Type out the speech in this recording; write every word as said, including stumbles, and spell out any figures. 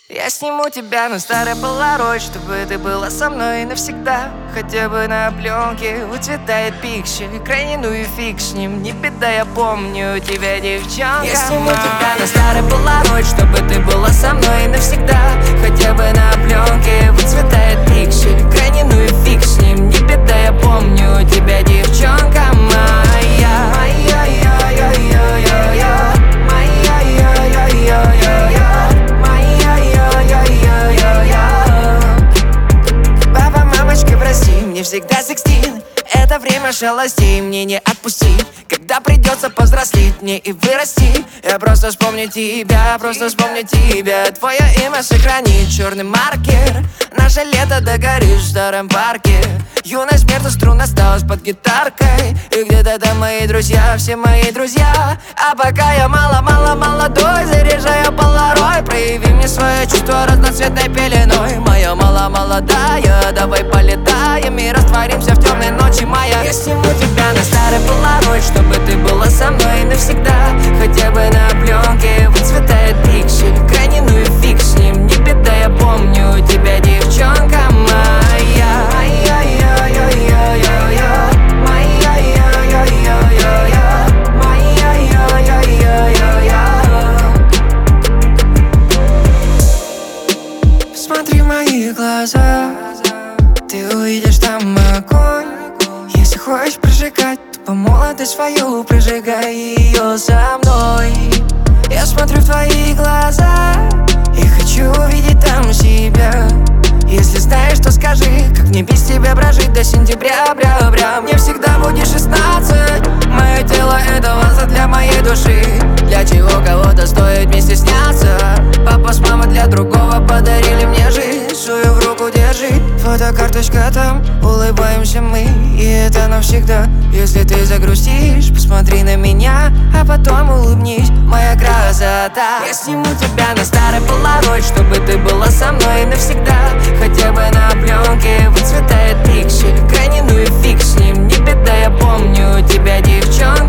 Я сниму тебя на старый полароид, чтобы ты была со мной навсегда. Хотя бы на пленке выцветает пиксель, крайне, ну и фиг с ним, не беда, я помню тебя, девчонка. Я сниму тебя на старый полароид, чтобы ты была со мной навсегда. Хотя бы на пленке выцветает пиксель, крайне, ну и фиг с ним, не беда, я помню тебя, девчонка моя. Моя-я-я-я-я-я, моя-я-я-я-я-я. Папа, мамочка, прости, мне всегда секстин. Это время шалостей, мне не отпустить. Когда придется повзрослеть мне и вырасти, я просто вспомню тебя, просто вспомню тебя. Твое имя сохранит черный маркер. Наше лето догорит в старом парке. Юность мертва, струн осталась под гитаркой. И где-то там мои друзья, все мои друзья. А пока я мало-мало молодой, заряжаю поларой. Прояви мне свое чувство разноцветной пеленой. Моя мало-молодая, давай полетаем и растворимся в темной ночи моя. Я сниму тебя на старый полароид, чтобы ты была со мной навсегда. Хотя бы на пленке выцветает пиксель, крайне, ну и фиг с ним, не беда, я помню тебя, девчонка моя. Моя-я-я-я-я-я, моя-я-я-я-я-я, моя-я-я-я-я-я. Посмотри в мои глаза, ты увидишь там огонь. Если хочешь прожигать, то по молодость свою прожигай ее со мной. Я смотрю в твои глаза и хочу увидеть там себя. Если знаешь, то скажи, как мне без тебя прожить до сентября, бря, бря. Мне всегда будет шестнадцать. Мое тело — это ваза для моей души. Для чего кого-то стоит вместе сняться. Папа с мамой для другого подарили мне жизнь. Сую в руку, держи, фотокарточка там. Улыбаемся мы, и это навсегда. Если ты загрустишь, посмотри на меня, а потом улыбнись, моя красота. Я сниму тебя на старый полароид, чтобы ты была со мной навсегда. Хотя бы на пленке выцветает пиксель, крайне, ну и фиг с ним, не беда, я помню тебя, девчонка.